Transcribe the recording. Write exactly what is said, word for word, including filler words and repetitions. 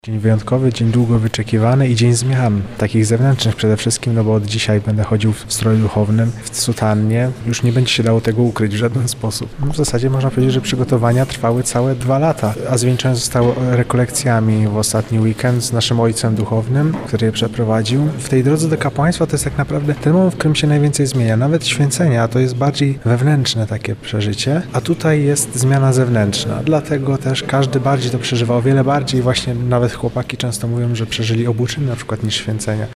Dzień wyjątkowy, dzień długo wyczekiwany i dzień zmian, takich zewnętrznych przede wszystkim, no bo od dzisiaj będę chodził w stroju duchownym, w sutannie. Już nie będzie się dało tego ukryć w żaden sposób. W zasadzie można powiedzieć, że przygotowania trwały całe dwa lata, a zwieńczone zostało rekolekcjami w ostatni weekend z naszym ojcem duchownym, który je przeprowadził. W tej drodze do kapłaństwa to jest tak naprawdę ten moment, w którym się najwięcej zmienia. Nawet święcenia to jest bardziej wewnętrzne takie przeżycie, a tutaj jest zmiana zewnętrzna. Dlatego też każdy bardziej to przeżywa, o wiele bardziej właśnie nawet chłopaki często mówią, że przeżyli obu czyn na przykład niż święcenia.